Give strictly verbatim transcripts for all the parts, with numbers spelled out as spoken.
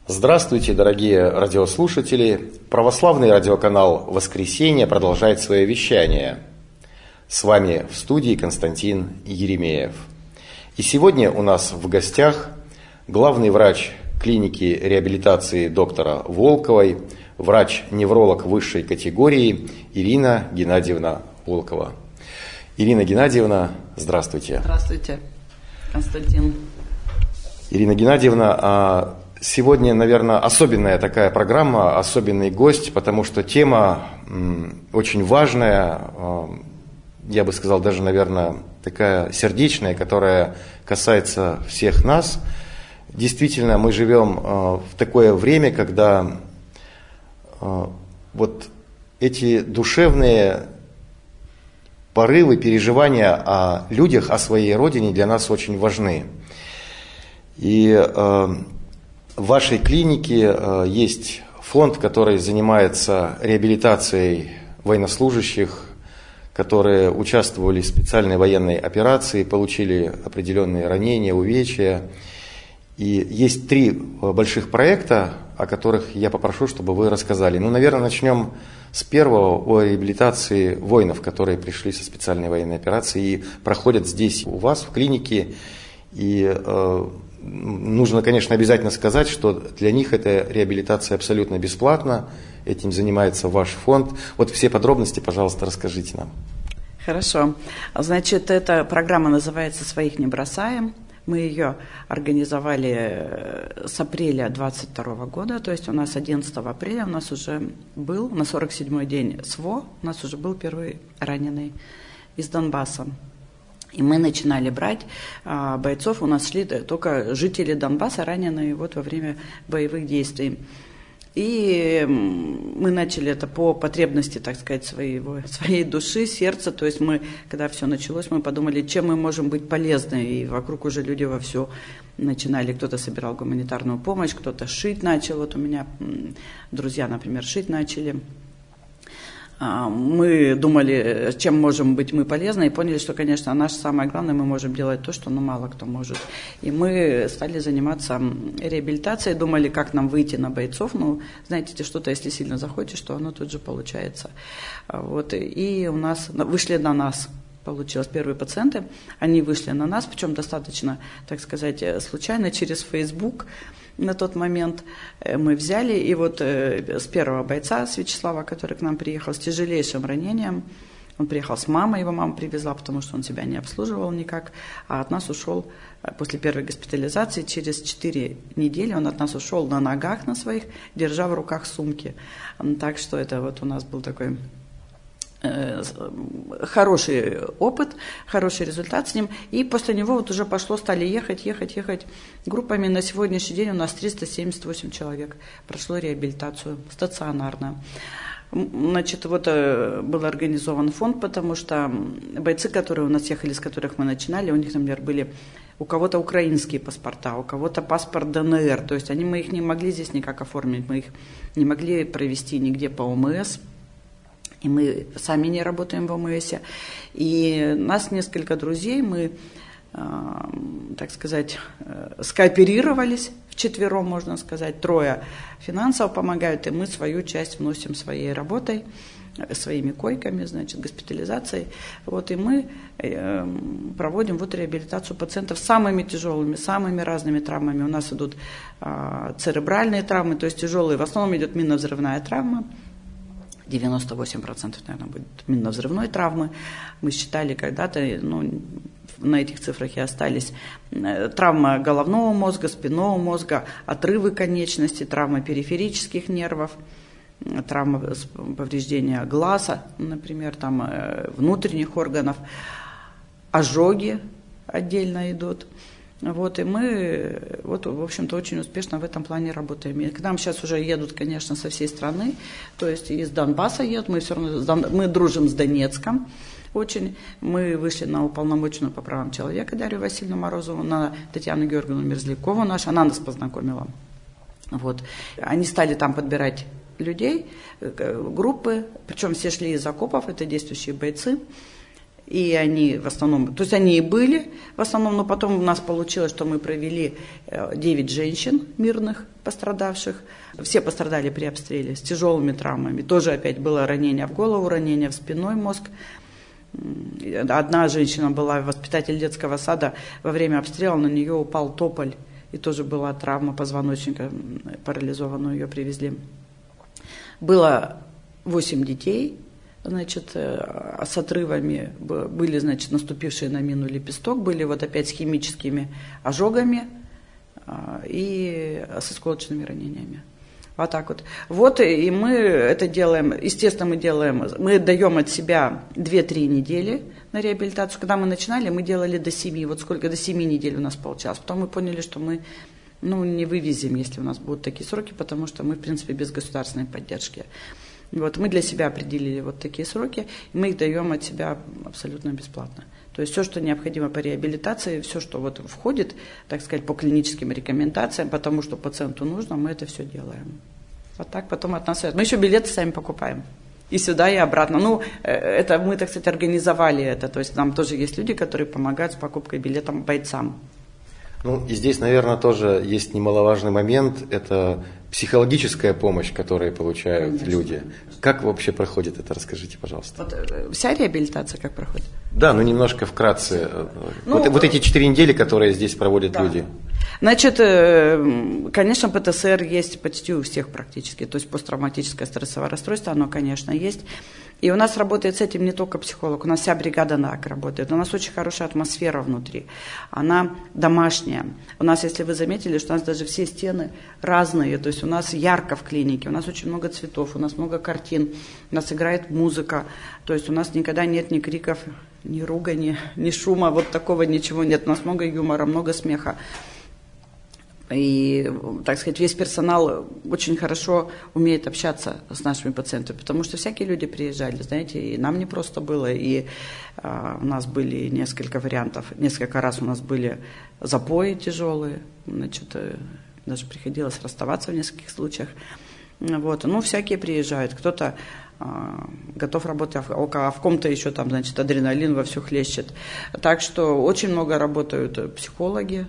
Здравствуйте, дорогие радиослушатели! Православный радиоканал «Воскресенье» продолжает свое вещание. С вами в студии Константин Еремеев. И сегодня у нас в гостях главный врач клиники реабилитации доктора Волковой, врач-невролог высшей категории Ирина Геннадьевна Волкова. Ирина Геннадьевна, здравствуйте. Здравствуйте, Константин. Ирина Геннадьевна, сегодня, наверное, особенная такая программа, особенный гость, потому что тема очень важная, я бы сказал, даже, наверное, такая сердечная, которая касается всех нас. Действительно, мы живем в такое время, когда вот эти душевные порывы, переживания о людях, о своей родине для нас очень важны. И в вашей клинике есть фонд, который занимается реабилитацией военнослужащих, которые участвовали в специальной военной операции, получили определенные ранения, увечья. И есть три больших проекта, о которых я попрошу, чтобы вы рассказали. Ну, наверное, начнем с первого, о реабилитации воинов, которые пришли со специальной военной операции и проходят здесь у вас в клинике. И э, нужно, конечно, обязательно сказать, что для них эта реабилитация абсолютно бесплатна. Этим занимается ваш фонд. Вот все подробности, пожалуйста, расскажите нам. Хорошо. Значит, эта программа называется «Своих не бросаем». Мы ее организовали с апреля двадцать второго года, то есть у нас одиннадцатого апреля у нас уже был, на сорок седьмой день СВО, у нас уже был первый раненый из Донбасса. И мы начинали брать а, бойцов, у нас шли только жители Донбасса, раненые вот во время боевых действий. И мы начали это по потребности, так сказать, своего, своей души, сердца. То есть мы, когда все началось, мы подумали, чем мы можем быть полезны. И вокруг уже люди вовсю начинали. Кто-то собирал гуманитарную помощь, кто-то шить начал. Вот у меня друзья, например, шить начали. Мы думали, чем можем быть мы полезны, и поняли, что, конечно, наше самое главное, мы можем делать то, что ну, мало кто может. И мы стали заниматься реабилитацией, думали, как нам выйти на бойцов. Ну, знаете, что-то, если сильно захочешь, то оно тут же получается. Вот. И у нас вышли на нас. Получилось первые пациенты, они вышли на нас, причем достаточно, так сказать, случайно, через Facebook. На тот момент мы взяли, и вот с первого бойца, с Вячеслава, который к нам приехал с тяжелейшим ранением, он приехал с мамой, его мама привезла, потому что он себя не обслуживал никак, а от нас ушел после первой госпитализации, через четыре недели он от нас ушел на ногах на своих, держа в руках сумки. Так что это вот у нас был такой хороший опыт, хороший результат с ним. И после него вот уже пошло, стали ехать, ехать, ехать группами. На сегодняшний день у нас триста семьдесят восемь человек прошло реабилитацию стационарно. Значит, вот был организован фонд, потому что бойцы, которые у нас ехали, с которых мы начинали, у них, например, были у кого-то украинские паспорта, у кого-то паспорт ДНР. То есть они, мы их не могли здесь никак оформить, мы их не могли провести нигде по ОМС. И мы сами не работаем в ОМСе. И нас несколько друзей, мы, э, так сказать, э, скооперировались вчетвером, можно сказать, трое финансово помогают, и мы свою часть вносим своей работой, своими койками, значит, госпитализацией. Вот, и мы э, проводим вот реабилитацию пациентов с самыми тяжелыми, самыми разными травмами. У нас идут э, церебральные травмы, то есть тяжелые. В основном идет минно-взрывная травма. девяносто восемь процентов, наверное, будет минно-взрывной травмы. Мы считали когда-то, ну, на этих цифрах и остались, травма головного мозга, спинного мозга, отрывы конечностей, травма периферических нервов, травма повреждения глаза, например, там, внутренних органов, ожоги отдельно идут. Вот, и мы, вот, в общем-то, очень успешно в этом плане работаем. И к нам сейчас уже едут, конечно, со всей страны, то есть из Донбасса едут, мы все равно, мы дружим с Донецком очень. Мы вышли на уполномоченную по правам человека Дарью Васильевну Морозову, на Татьяну Георгиевну Мерзлякову нашу, она нас познакомила. Вот. Они стали там подбирать людей, группы, причем все шли из окопов, это действующие бойцы. И они в основном, то есть они и были в основном, но потом у нас получилось, что мы провели девять женщин мирных пострадавших. Все пострадали при обстреле с тяжелыми травмами. Тоже опять было ранение в голову, ранение в спинной мозг. Одна женщина была воспитатель детского сада, во время обстрела на нее упал тополь, и тоже была травма позвоночника, парализованную ее привезли. Было восемь детей, значит, с отрывами, были, значит, наступившие на мину лепесток, были вот опять с химическими ожогами и с осколочными ранениями. Вот так вот. Вот и мы это делаем, естественно, мы делаем, мы даем от себя две-три недели на реабилитацию. Когда мы начинали, мы делали до семи, вот сколько, до семи недель у нас получалось. Потом мы поняли, что мы, ну, не вывезем, если у нас будут такие сроки, потому что мы, в принципе, без государственной поддержки. Вот мы для себя определили вот такие сроки, и мы их даем от себя абсолютно бесплатно. То есть все, что необходимо по реабилитации, все, что вот входит, так сказать, по клиническим рекомендациям, потому что пациенту нужно, мы это все делаем. Вот так потом от нас... Мы еще билеты сами покупаем. И сюда, и обратно. Ну, это мы, так сказать, организовали это. То есть нам тоже есть люди, которые помогают с покупкой билетов бойцам. Ну, и здесь, наверное, тоже есть немаловажный момент. Это психологическая помощь, которую получают Конечно. люди. Как вообще проходит это? Расскажите, пожалуйста. Вот, вся реабилитация как проходит? Да, ну немножко вкратце. Ну, вот, вот эти четыре недели, которые здесь проводят да. люди. Значит, конечно, ПТСР есть почти у всех практически. То есть посттравматическое стрессовое расстройство, оно, конечно, есть. И у нас работает с этим не только психолог, у нас вся бригада НАК работает. У нас очень хорошая атмосфера внутри, она домашняя. У нас, если вы заметили, что у нас даже все стены разные, то есть у нас ярко в клинике, у нас очень много цветов, у нас много картин, у нас играет музыка, то есть у нас никогда нет ни криков, ни ругани, ни шума, вот такого ничего нет. У нас много юмора, много смеха. И, так сказать, весь персонал очень хорошо умеет общаться с нашими пациентами, потому что всякие люди приезжали, знаете, и нам не просто было, и а, у нас были несколько вариантов, несколько раз у нас были запои тяжелые, значит, даже приходилось расставаться в нескольких случаях. Вот, ну, всякие приезжают, кто-то а, готов работать, а в ком-то еще там, значит, адреналин вовсю хлещет. Так что очень много работают психологи,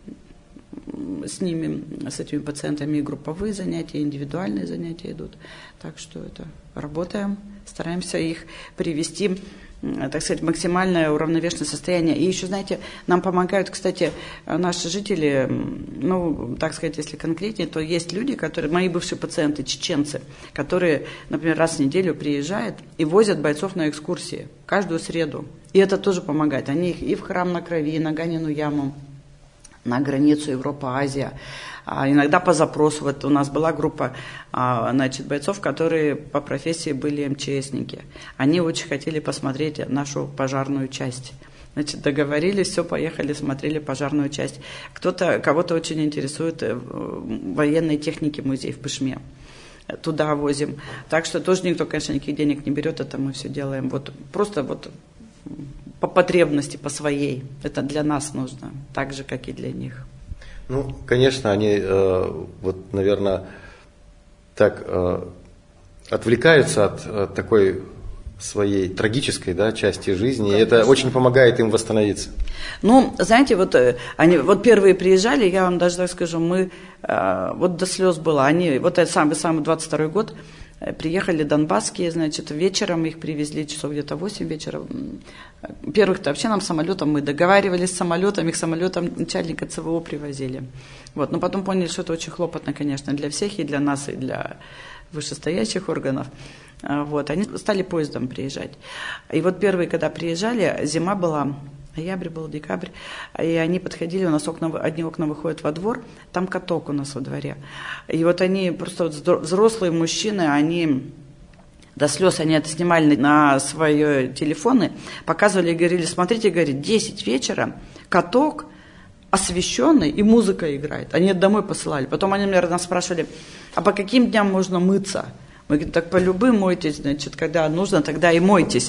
с ними, с этими пациентами и групповые занятия, и индивидуальные занятия идут. Так что это работаем, стараемся их привести, так сказать, в максимальное уравновешенное состояние. И еще, знаете, нам помогают, кстати, наши жители, ну, так сказать, если конкретнее, то есть люди, которые, мои бывшие пациенты, чеченцы, которые, например, раз в неделю приезжают и возят бойцов на экскурсии каждую среду. И это тоже помогает. Они их и в храм на крови, и на Ганину яму, на границу Европа-Азия. А иногда по запросу. Вот у нас была группа а, значит, бойцов, которые по профессии были МЧСники. Они очень хотели посмотреть нашу пожарную часть. Значит, договорились, все, поехали, смотрели пожарную часть. Кто-то, кого-то очень интересует военной техники музей в Пышме. Туда возим. Так что тоже никто, конечно, никаких денег не берет, это мы все делаем. Вот просто вот по потребности, по своей. Это для нас нужно, так же, как и для них. Ну, конечно, они, э, вот, наверное, так э, отвлекаются от, от такой своей трагической, да, части жизни, конечно. И это очень помогает им восстановиться. Ну, знаете, вот они, вот первые приезжали, я вам даже так скажу, мы, э, вот до слез было, они, вот этот самый, самый двадцать второй год, приехали донбасские, значит, вечером их привезли, часов где-то восемь вечера. Первых-то вообще нам самолетом, мы договаривались с самолетом, их самолетом начальника ЦВО привозили. Вот, но потом поняли, что это очень хлопотно, конечно, для всех, и для нас, и для вышестоящих органов. Вот, они стали поездом приезжать. И вот первые, когда приезжали, зима была, ноябрь был, декабрь, и они подходили, у нас окна, одни окна выходят во двор, там каток у нас во дворе. И вот они, просто вот взрослые мужчины, они до слез, они это снимали на свои телефоны, показывали и говорили, смотрите, говорит, десять вечера, каток освещенный, и музыка играет. Они это домой посылали. Потом они, наверное, нас спрашивали, а по каким дням можно мыться? Мы говорим, так по любым мойтесь, значит, когда нужно, тогда и мойтесь.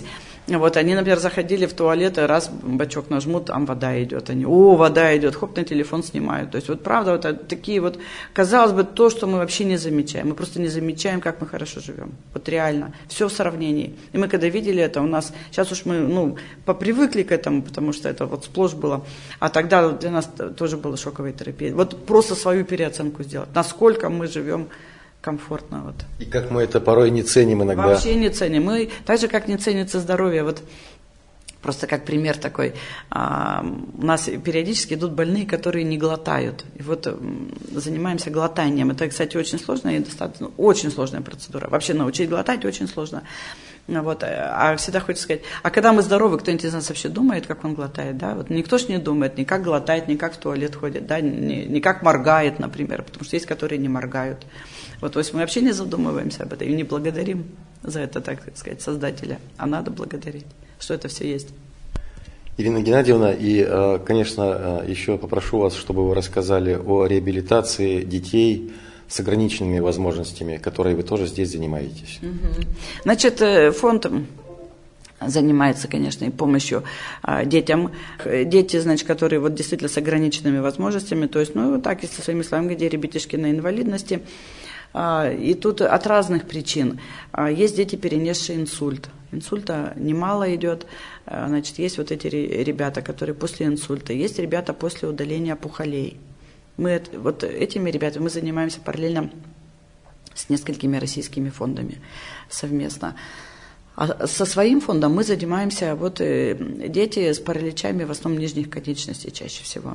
Вот они, например, заходили в туалет, и раз бачок нажмут, там вода идет. Они, о, вода идет, хоп, на телефон снимают. То есть вот правда, вот такие вот, казалось бы, то, что мы вообще не замечаем. Мы просто не замечаем, как мы хорошо живем. Вот реально. Все в сравнении. И мы когда видели это, у нас, сейчас уж мы, ну, попривыкли к этому, потому что это вот сплошь было. А тогда для нас тоже была шоковая терапия. Вот просто свою переоценку сделать. Насколько мы живем комфортно. Вот. И как мы это порой не ценим иногда. Вообще не ценим. Мы так же, как не ценится здоровье. Вот просто как пример такой. А, у нас периодически идут больные, которые не глотают. И вот м, занимаемся глотанием. Это, кстати, очень сложная и достаточно очень сложная процедура. Вообще научить глотать очень сложно. Вот. А всегда хочется сказать, а когда мы здоровы, кто-нибудь из нас вообще думает, как он глотает? Да? Вот никто ж не думает, ни как глотает, ни как в туалет ходит, да? ни, ни как моргает, например, потому что есть, которые не моргают. Вот, то есть мы вообще не задумываемся об этом и не благодарим за это, так сказать, Создателя. А надо благодарить, что это все есть. Ирина Геннадьевна, и, конечно, еще попрошу вас, чтобы вы рассказали о реабилитации детей с ограниченными возможностями, которой вы тоже здесь занимаетесь. Угу. Значит, фонд занимается, конечно, и помощью а, детям. Дети, значит, которые вот действительно с ограниченными возможностями, то есть, ну, вот так и со своими словами, где ребятишки на инвалидности. А, и тут от разных причин. А, есть дети, перенесшие инсульт. Инсульта немало идет. А, значит, есть вот эти ребята, которые после инсульта. Есть ребята после удаления опухолей. Мы вот этими ребятами мы занимаемся параллельно с несколькими российскими фондами совместно. А со своим фондом мы занимаемся, вот дети с параличами в основном нижних конечностей чаще всего.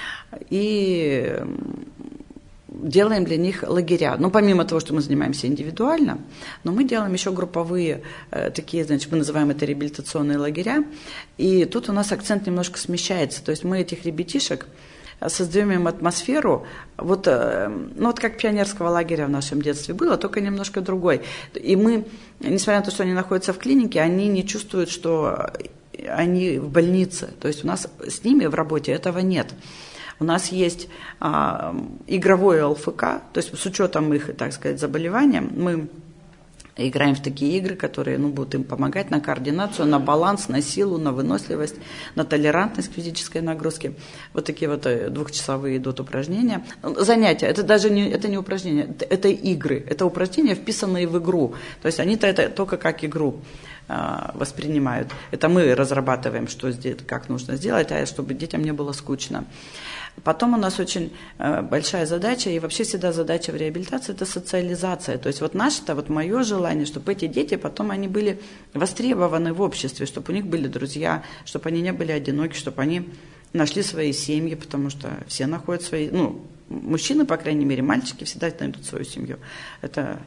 И делаем для них лагеря. Ну, помимо того, что мы занимаемся индивидуально, но мы делаем еще групповые такие, значит, мы называем это реабилитационные лагеря. И тут у нас акцент немножко смещается. То есть мы этих ребятишек создаем им атмосферу, вот, ну, вот как пионерского лагеря в нашем детстве было, только немножко другой. И мы, несмотря на то, что они находятся в клинике, они не чувствуют, что они в больнице. То есть у нас с ними в работе этого нет. У нас есть а, игровое ЛФК, то есть с учетом их, так сказать, заболевания, мы играем в такие игры, которые, ну, будут им помогать на координацию, на баланс, на силу, на выносливость, на толерантность к физической нагрузке. Вот такие вот двухчасовые идут упражнения. Занятия, это даже не, это не упражнения, это, это игры. Это упражнения, вписанные в игру. То есть они-то это только как игру а, воспринимают. Это мы разрабатываем, что здесь, как нужно сделать, а чтобы детям не было скучно. Потом у нас очень э, большая задача, и вообще всегда задача в реабилитации – это социализация. То есть вот наше-то, вот мое желание, чтобы эти дети потом они были востребованы в обществе, чтобы у них были друзья, чтобы они не были одиноки, чтобы они нашли свои семьи, потому что все находят свои, ну, мужчины, по крайней мере, мальчики всегда найдут свою семью. Это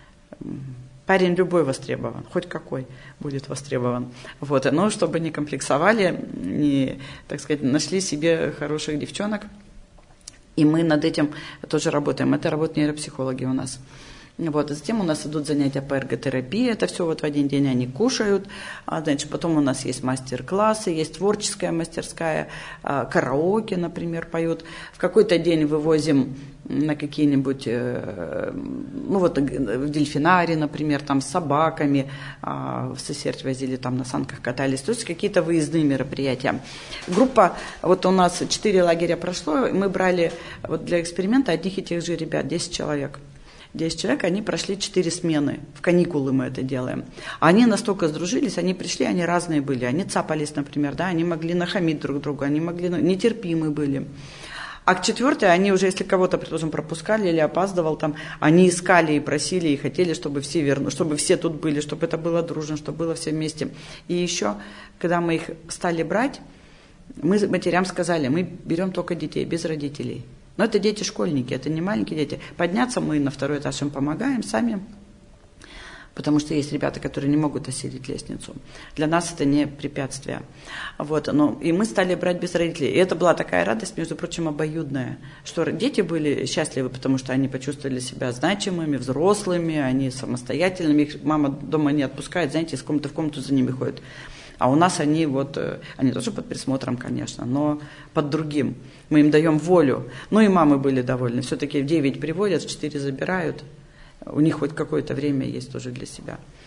парень любой востребован, хоть какой будет востребован. Вот, но чтобы не комплексовали, не, так сказать, нашли себе хороших девчонок. И мы над этим тоже работаем. Это работают нейропсихологи у нас. Вот, затем у нас идут занятия по эрготерапии, это все вот в один день они кушают, а, значит, потом у нас есть мастер-классы, есть творческая мастерская, а, караоке, например, поют. В какой-то день вывозим на какие-нибудь, э, ну вот в дельфинарий, например, там с собаками, а, в Сесерть возили, там на санках катались, то есть какие-то выездные мероприятия. Группа, вот у нас четыре лагеря прошло, мы брали вот для эксперимента одних и тех же ребят, десять человек. десять человек, они прошли четыре смены, в каникулы мы это делаем. Они настолько сдружились, они пришли, они разные были, они цапались, например, да, они могли нахамить друг другу, они могли, ну, нетерпимы были. А к четвертой, они уже, если кого-то, предположим, пропускали или опаздывал, там, они искали и просили, и хотели, чтобы все верну, чтобы все тут были, чтобы это было дружно, чтобы было все вместе. И еще, когда мы их стали брать, мы матерям сказали, мы берем только детей, без родителей. Но это дети-школьники, это не маленькие дети. Подняться мы на второй этаж им помогаем сами, потому что есть ребята, которые не могут осилить лестницу. Для нас это не препятствие. Вот, ну, и мы стали брать без родителей. И это была такая радость, между прочим, обоюдная, что дети были счастливы, потому что они почувствовали себя значимыми, взрослыми, они самостоятельными. Их мама дома не отпускает, знаете, из комнаты в комнату за ними ходит. А у нас они вот, они тоже под присмотром, конечно, но под другим. Мы им даем волю. Ну и мамы были довольны. Все-таки в девять приводят, в четыре забирают. У них хоть какое-то время есть тоже для себя.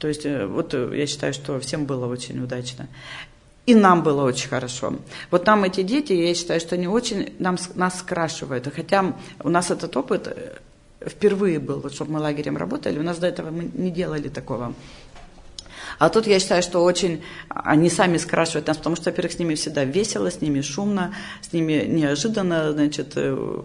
То есть вот я считаю, что всем было очень удачно. И нам было очень хорошо. Вот нам эти дети, я считаю, что они очень нам, нас скрашивают. Хотя у нас этот опыт впервые был, вот, чтобы мы лагерем работали, у нас до этого мы не делали такого. А тут я считаю, что очень они сами скрашивают нас, потому что, во-первых, с ними всегда весело, с ними шумно, с ними неожиданно, значит,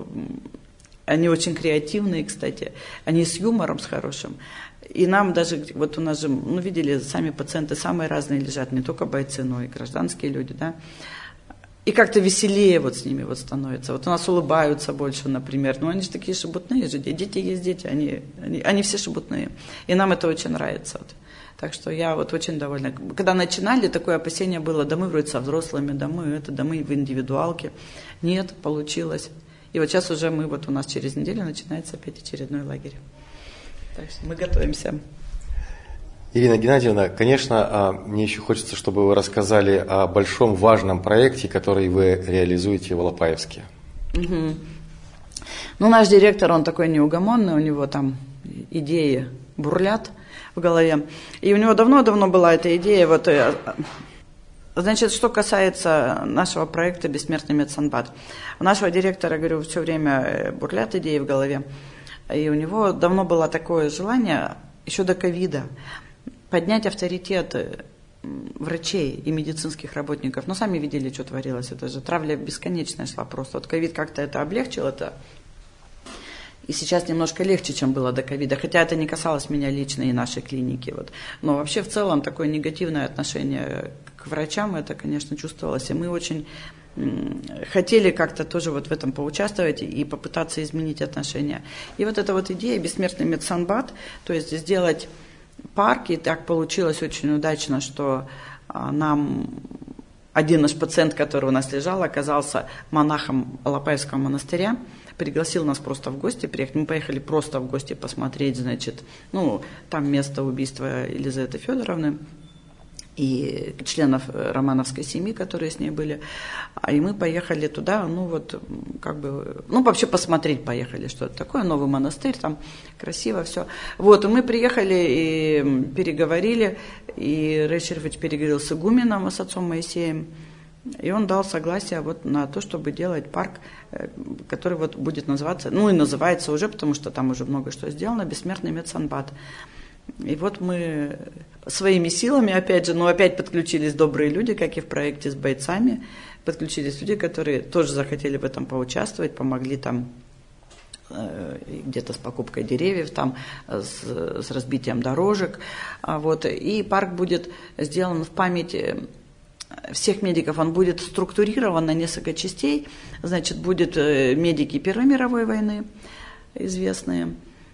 они очень креативные, кстати, они с юмором, с хорошим. И нам даже, вот у нас же, ну, видели, сами пациенты самые разные лежат, не только бойцы, но и гражданские люди, да. И как-то веселее вот с ними вот становится. Вот у нас улыбаются больше, например. Ну, они же такие шебутные же, дети есть дети, они, они, они все шебутные. И нам это очень нравится. Вот. Так что я вот очень довольна. Когда начинали, такое опасение было, да мы вроде со взрослыми, да мы это, да мы в индивидуалке. Нет, получилось. И вот сейчас уже мы, вот у нас через неделю начинается опять очередной лагерь. Так что мы готовимся. Ирина Геннадьевна, конечно, мне еще хочется, чтобы вы рассказали о большом важном проекте, который вы реализуете в Алапаевске. Угу. Ну, наш директор, он такой неугомонный, у него там идеи бурлят в голове. И у него давно-давно была эта идея. Вот, значит, что касается нашего проекта «Бессмертный медсанбат». У нашего директора, говорю, все время бурлят идеи в голове. И у него давно было такое желание, еще до ковида, поднять авторитет врачей и медицинских работников. Но сами видели, что творилось. Это же травля бесконечная шла просто. Вот ковид как-то это облегчил, это... И сейчас немножко легче, чем было до ковида. Хотя это не касалось меня лично и нашей клиники. Вот. Но вообще в целом такое негативное отношение к врачам, это, конечно, чувствовалось. И мы очень хотели как-то тоже вот в этом поучаствовать и попытаться изменить отношения. И вот эта вот идея «Бессмертный медсанбат», то есть сделать парк, и так получилось очень удачно, что нам один наш пациент, который у нас лежал, оказался монахом Алапаевского монастыря, пригласил нас просто в гости приехать. Мы поехали просто в гости посмотреть, значит, ну, там место убийства Елизаветы Федоровны и членов романовской семьи, которые с ней были. И мы поехали туда, ну вот, как бы, ну вообще посмотреть поехали, что это такое, новый монастырь, там красиво все. Вот, и мы приехали и переговорили, и Рей Шерифович переговорил с игуменом, с отцом Моисеем, и он дал согласие вот на то, чтобы делать парк, который вот будет называться, ну и называется уже, потому что там уже много что сделано, «Бессмертный медсанбат». И вот мы своими силами, опять же, ну опять подключились добрые люди, как и в проекте с бойцами, подключились люди, которые тоже захотели в этом поучаствовать, помогли там э, где-то с покупкой деревьев, там с, с разбитием дорожек. А вот, и парк будет сделан в память всех медиков, он будет структурирован на несколько частей. Значит, будут медики Первой мировой войны, известные,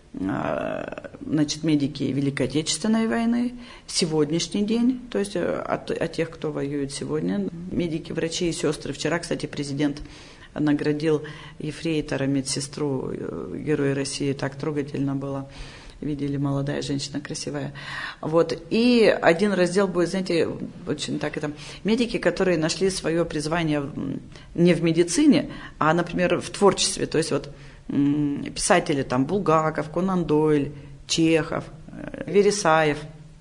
значит, медики Великой Отечественной войны, сегодняшний день, то есть от, от тех, кто воюет сегодня, медики, врачи и сестры. Вчера, кстати, президент наградил ефрейтора, медсестру, Героя России, так трогательно было. Видели, молодая женщина, красивая. Вот. И один раздел будет, знаете, очень так это, медики, которые нашли свое призвание не в медицине, а, например, в творчестве. То есть вот писатели там Булгаков, Конан Дойль, Чехов, Вересаев.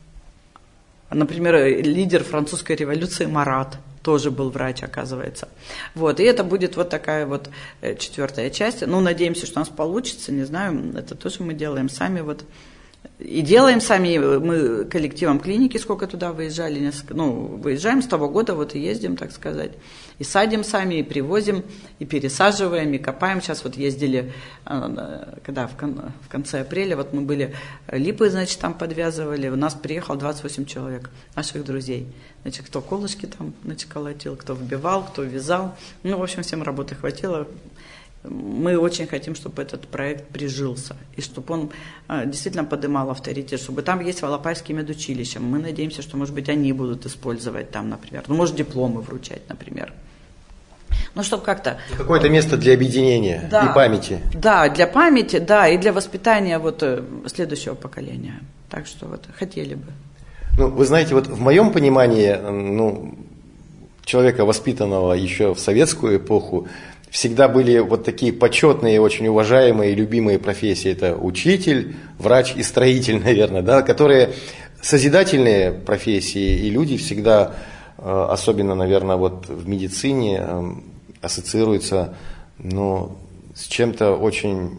Например, лидер французской революции Марат тоже был врач, оказывается. Вот. И это будет вот такая вот четвертая часть. Ну, надеемся, что у нас получится, не знаю, это тоже мы делаем сами вот. И делаем сами, мы коллективом клиники, сколько туда выезжали, несколько, ну, выезжаем с того года, вот и ездим, так сказать, и садим сами, и привозим, и пересаживаем, и копаем. Сейчас вот ездили, когда в, кон, в конце апреля, вот мы были, липы, значит, там подвязывали, у нас приехало двадцать восемь человек, наших друзей. Значит, кто колышки там, значит, колотил, кто вбивал, кто вязал, ну, в общем, всем работы хватило. Мы очень хотим, чтобы этот проект прижился, и чтобы он а, действительно поднимал авторитет, чтобы там есть Алапаевские медучилища. Мы надеемся, что, может быть, они будут использовать там, например, ну, может, дипломы вручать, например. Ну, чтобы как-то... Какое-то место для объединения, да, и памяти. Да, для памяти, да, и для воспитания вот следующего поколения. Так что вот хотели бы. Ну, вы знаете, вот в моем понимании, ну, человека, воспитанного еще в советскую эпоху, всегда были вот такие почетные, очень уважаемые и любимые профессии. Это учитель, врач и строитель, наверное, да, которые созидательные профессии, и люди всегда, особенно, наверное, вот в медицине, ассоциируются, ну, с чем-то очень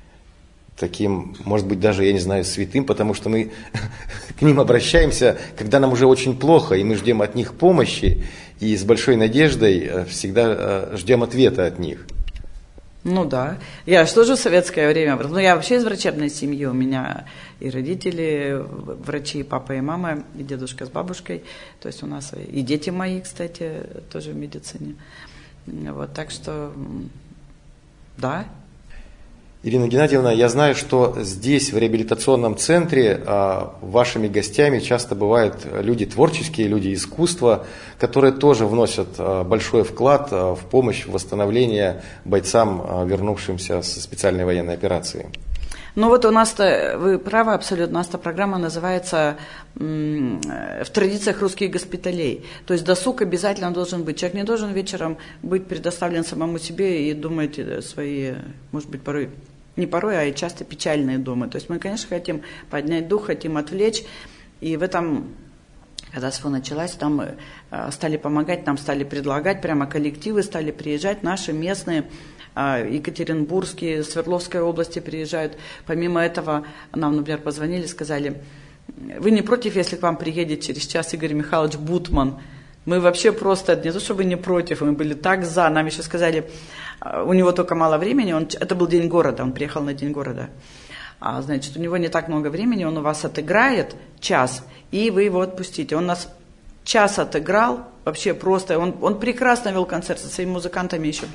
таким, может быть, даже, я не знаю, святым, потому что мы к ним обращаемся, когда нам уже очень плохо, и мы ждем от них помощи, и с большой надеждой всегда ждем ответа от них. Ну да, я же тоже в советское время, ну я вообще из врачебной семьи, у меня и родители врачи, и папа, и мама, и дедушка с бабушкой, то есть у нас и дети мои, кстати, тоже в медицине, вот, так что, да. Ирина Геннадьевна, я знаю, что здесь, в реабилитационном центре, вашими гостями часто бывают люди творческие, люди искусства, которые тоже вносят большой вклад в помощь в восстановление бойцам, вернувшимся со специальной военной операции. Ну вот у нас-то, вы правы абсолютно, у нас-то программа называется «В традициях русских госпиталей». То есть досуг обязательно должен быть. Человек не должен вечером быть предоставлен самому себе и думать свои, может быть, порой, не порой, а и часто печальные думы. То есть мы, конечно, хотим поднять дух, хотим отвлечь. И в этом, когда СФО началась, там стали помогать, нам стали предлагать, прямо коллективы стали приезжать, наши местные, Екатеринбургские, Свердловской области приезжают. Помимо этого, нам, например, позвонили, сказали, вы не против, если к вам приедет через час Игорь Михайлович Бутман? Мы вообще просто, не то чтобы не против, мы были так за. Нам еще сказали, у него только мало времени, он, это был День города, он приехал на День города. А, значит, у него не так много времени, он у вас отыграет час, и вы его отпустите. Он нас час отыграл, вообще просто, он, он прекрасно вел концерт со своими музыкантами еще.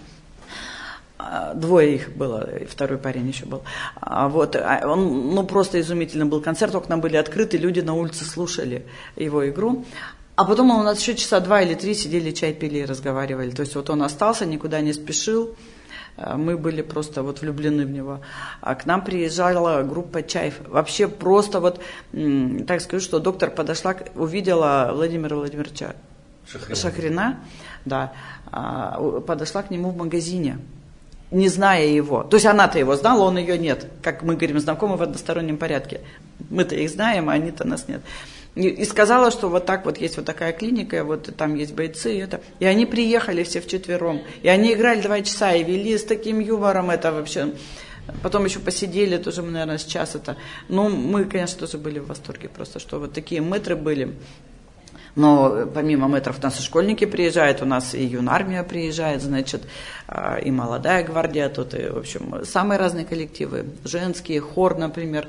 Двое их было, и второй парень еще был. Вот. Он, ну, просто изумительно был концерт, окна были открыты, люди на улице слушали его игру. А потом он у нас еще часа два или три сидели, чай пили и разговаривали. То есть вот он остался, никуда не спешил. Мы были просто вот влюблены в него. А к нам приезжала группа «Чайф». Вообще просто вот, так скажу, что доктор подошла, увидела Владимира Владимировича Шахрина, Шахрина да, подошла к нему в магазине, не зная его. То есть она-то его знала, он ее нет. Как мы говорим, знакомы в одностороннем порядке. Мы-то их знаем, а они-то нас нет. И, и сказала, что вот так вот есть вот такая клиника, вот там есть бойцы, и это. И они приехали все вчетвером. И они играли два часа и вели с таким юмором это вообще. Потом еще посидели, тоже мы, наверное, с час это. Ну, мы, конечно, тоже были в восторге просто, что вот такие мэтры были. Но помимо мэтров у нас и школьники приезжают, у нас и юнармия приезжает, значит, и молодая гвардия тут, и, в общем, самые разные коллективы, женские, хор, например,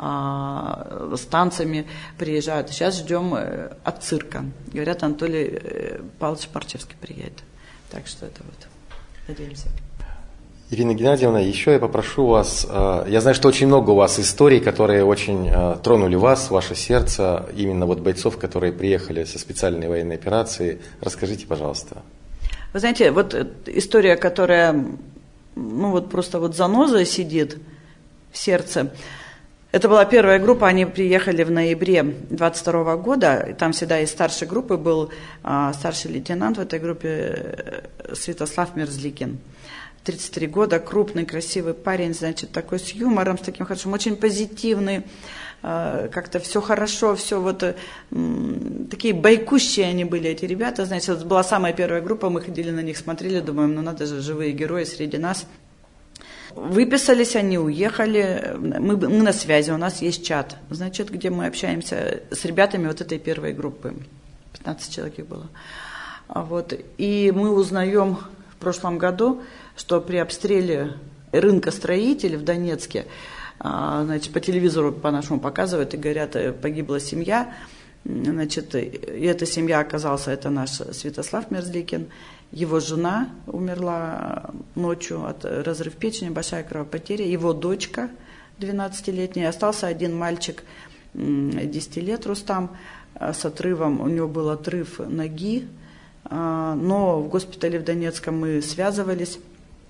с танцами приезжают. Сейчас ждем от цирка. Говорят, Анатолий Павлович Парчевский приедет. Так что это вот, надеемся. Ирина Геннадьевна, еще я попрошу вас, я знаю, что очень много у вас историй, которые очень тронули вас, ваше сердце, именно вот бойцов, которые приехали со специальной военной операции. Расскажите, пожалуйста. Вы знаете, вот история, которая, ну вот просто вот заноза сидит в сердце. Это была первая группа, они приехали в ноябре двадцать второго года, и там всегда из старшей группы был а, старший лейтенант в этой группе Святослав Мерзликин. тридцать три года, крупный, красивый парень, значит, такой с юмором, с таким хорошим, очень позитивный, э, как-то все хорошо, все вот э, такие бойкущие они были, эти ребята, значит, это была самая первая группа, мы ходили на них, смотрели, думаем, ну надо же, живые герои среди нас. Выписались они, уехали, мы, мы на связи, у нас есть чат, значит, где мы общаемся с ребятами вот этой первой группы, пятнадцать человек их было. Вот. И мы узнаем в прошлом году, что при обстреле рынка строителей в Донецке, значит, по телевизору по-нашему показывают и говорят, погибла семья, значит, и эта семья оказалась, это наш Святослав Мерзликин, его жена умерла ночью от разрыва печени, большая кровопотеря, его дочка двенадцатилетняя, остался один мальчик десяти лет, Рустам, с отрывом, у него был отрыв ноги, но в госпитале в Донецком мы связывались,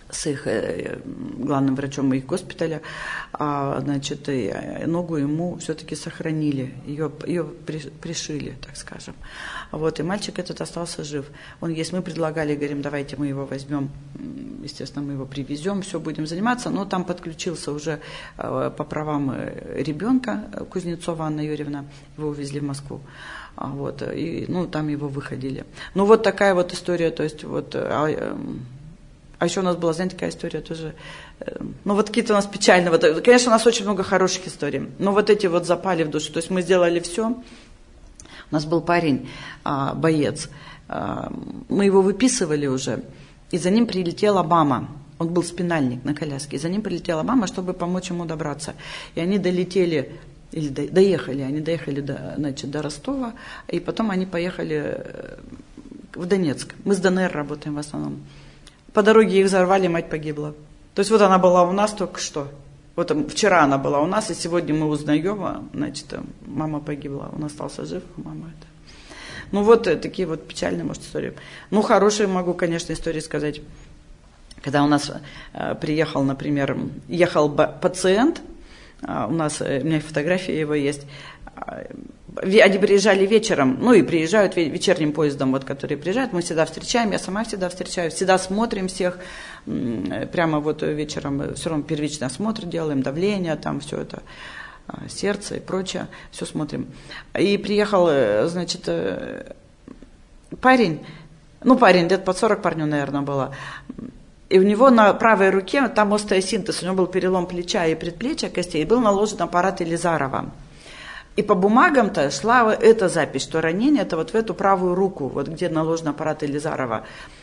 с их главным врачом их госпиталя, а, значит, ногу ему все-таки сохранили, ее, ее пришили, так скажем. Вот, и мальчик этот остался жив. Он есть, мы предлагали, говорим, давайте мы его возьмем, естественно, мы его привезем, все будем заниматься, но там подключился уже по правам ребенка Кузнецова Анна Юрьевна, его увезли в Москву. Вот, и, ну, там его выходили. Ну, вот такая вот история, то есть, вот, а, а еще у нас была, знаете, такая история тоже, ну, вот какие-то у нас печальные, вот, конечно, у нас очень много хороших историй, но вот эти вот запали в душу, то есть мы сделали все. У нас был парень, а, боец, а, мы его выписывали уже, и за ним прилетела мама. Он был спинальник на коляске, и за ним прилетела мама, чтобы помочь ему добраться. И они долетели, или до, доехали, они доехали до, значит, до Ростова, и потом они поехали в Донецк. Мы с ДНР работаем в основном. По дороге их взорвали, мать погибла. То есть вот она была у нас только что. Вот вчера она была у нас, и сегодня мы узнаем, значит, мама погибла, он остался жив, мама это. Ну вот такие вот печальные, может, истории. Ну, хорошие могу, конечно, истории сказать. Когда у нас э, приехал, например, ехал пациент, э, у нас, э, у меня фотография его есть, э, они приезжали вечером, ну и приезжают вечерним поездом, вот, которые приезжают, мы всегда встречаем, я сама всегда встречаю, всегда смотрим всех, прямо вот вечером все равно первичный осмотр делаем, давление, там все это, сердце и прочее, все смотрим. И приехал, значит, парень, ну парень, где-то под сорок парню, наверное, было, и у него на правой руке, там остеосинтез, у него был перелом плеча и предплечья костей, и был наложен аппарат Елизарова. И по бумагам-то шла эта запись, что ранение это вот в эту правую руку, вот где наложен аппарат Елизарова.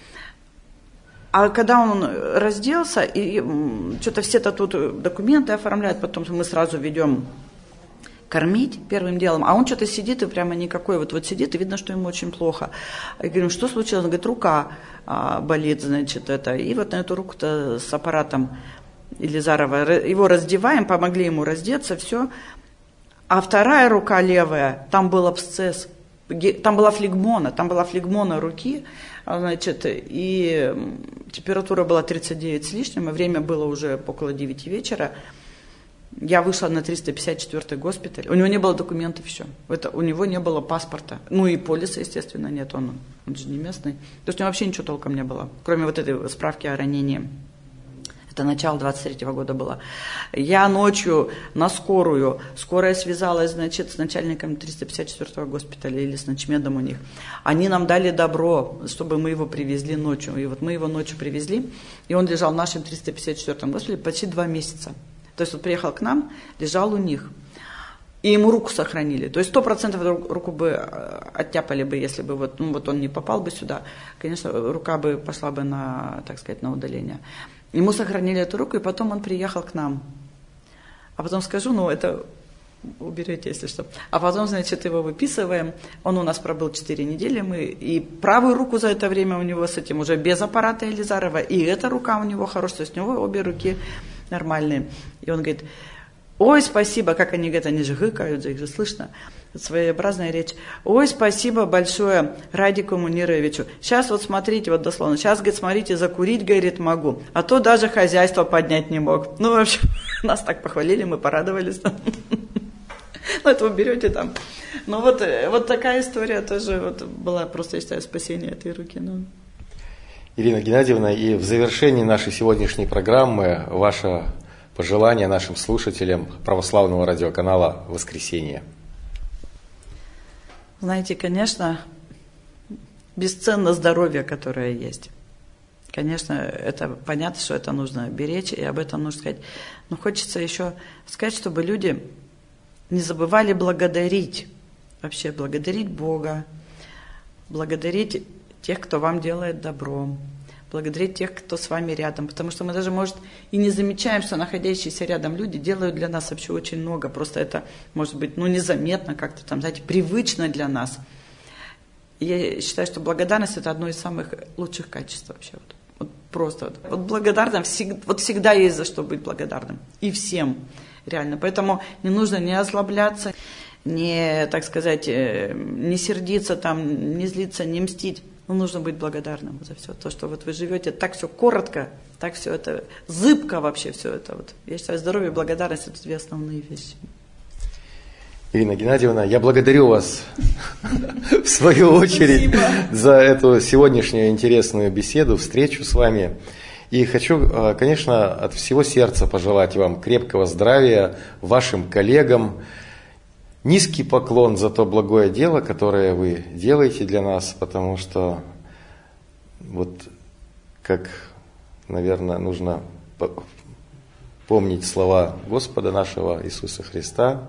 А когда он разделся, и что-то все-то тут документы оформляют, потом мы сразу ведем кормить первым делом, а он что-то сидит и прямо никакой, вот, вот сидит, и видно, что ему очень плохо. И говорим, что случилось? Он говорит, рука а, болит, значит, это. И вот на эту руку-то с аппаратом Елизарова его раздеваем, помогли ему раздеться, все. А вторая рука левая, там был абсцесс, там была флегмона, там была флегмона руки, значит, и температура была тридцать девять с лишним, и время было уже около девяти вечера. Я вышла на триста пятьдесят четвёртый госпиталь, у него не было документов, все, это, у него не было паспорта, ну и полиса, естественно, нет, он, он же не местный, то есть у него вообще ничего толком не было, кроме вот этой справки о ранении. Это начало двадцать третьего года было. Я ночью на скорую, скорая связалась, значит, с начальником триста пятьдесят четвёртого госпиталя или с начмедом у них. Они нам дали добро, чтобы мы его привезли ночью. И вот мы его ночью привезли, и он лежал в нашем триста пятьдесят четвёртом госпитале почти два месяца. То есть вот приехал к нам, лежал у них. И ему руку сохранили. То есть сто процентов руку бы оттяпали бы, если бы вот, ну, вот он не попал бы сюда. Конечно, рука бы пошла бы на, так сказать, на удаление. Ему сохранили эту руку, и потом он приехал к нам. А потом скажу, ну это уберете, если что. А потом, значит, его выписываем. Он у нас пробыл четыре недели. Мы и правую руку за это время у него с этим уже без аппарата Елизарова, и эта рука у него хорошая, то есть у него обе руки нормальные. И он говорит, ой, спасибо, как они говорят, они же гыкают, их же слышно. Своеобразная речь. Ой, спасибо большое Радику Мунировичу. Сейчас вот смотрите, вот дословно, сейчас, говорит, смотрите, закурить, говорит, могу. А то даже хозяйство поднять не мог. Ну, в общем, нас так похвалили, мы порадовались. Ну, это вы берете там. Ну, вот, вот такая история тоже вот была просто, я считаю, спасение этой руки. Ну. Ирина Геннадьевна, и в завершении нашей сегодняшней программы ваше пожелание нашим слушателям православного радиоканала «Воскресенье». Знаете, конечно, бесценно здоровье, которое есть. Конечно, это понятно, что это нужно беречь, и об этом нужно сказать. Но хочется еще сказать, чтобы люди не забывали благодарить, вообще благодарить Бога, благодарить тех, кто вам делает добро, благодарить тех, кто с вами рядом, потому что мы даже, может, и не замечаем, что находящиеся рядом люди делают для нас вообще очень много, просто это, может быть, ну, незаметно как-то там, знаете, привычно для нас. И я считаю, что благодарность – это одно из самых лучших качеств вообще. Вот, вот просто вот, вот благодарным, всегда, вот всегда есть за что быть благодарным, и всем, реально. Поэтому не нужно не озлобляться, не, так сказать, не сердиться, там, не злиться, не мстить. Но нужно быть благодарным за все. То, что вот вы живете так все коротко, так все это зыбко вообще все это. Вот. Я считаю, здоровье и благодарность – это две основные вещи. Ирина Геннадьевна, я благодарю вас в свою очередь за эту сегодняшнюю интересную беседу, встречу с вами. И хочу, конечно, от всего сердца пожелать вам крепкого здравия, вашим коллегам. Низкий поклон за то благое дело, которое вы делаете для нас, потому что вот как, наверное, нужно помнить слова Господа нашего Иисуса Христа,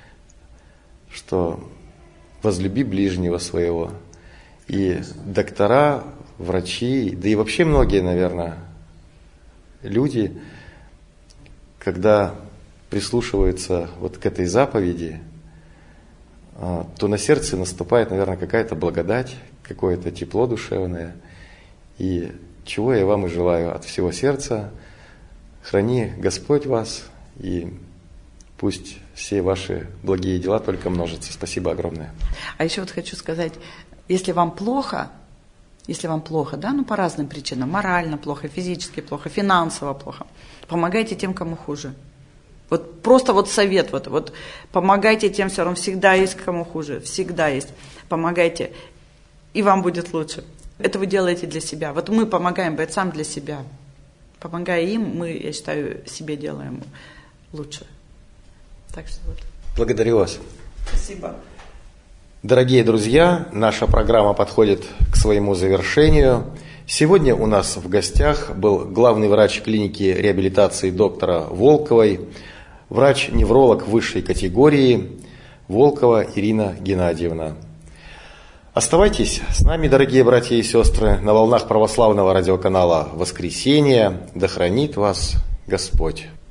что возлюби ближнего своего. И доктора, врачи, да и вообще многие, наверное, люди, когда прислушиваются вот к этой заповеди, то на сердце наступает, наверное, какая-то благодать, какое-то тепло душевное. И чего я вам и желаю от всего сердца. Храни Господь вас, и пусть все ваши благие дела только множатся. Спасибо огромное. А еще вот хочу сказать, если вам плохо, если вам плохо, да, ну по разным причинам, морально плохо, физически плохо, финансово плохо, помогайте тем, кому хуже. Вот просто вот совет, вот, вот помогайте тем, все равно всегда есть кому хуже, всегда есть. Помогайте, и вам будет лучше. Это вы делаете для себя. Вот мы помогаем бойцам для себя. Помогая им, мы, я считаю, себе делаем лучше. Так что вот. Благодарю вас. Спасибо. Дорогие друзья, наша программа подходит к своему завершению. Сегодня у нас в гостях был главный врач клиники реабилитации доктора Волковой, врач-невролог высшей категории Волкова Ирина Геннадьевна. Оставайтесь с нами, дорогие братья и сестры, на волнах православного радиоканала «Воскресенье». Да хранит вас Господь.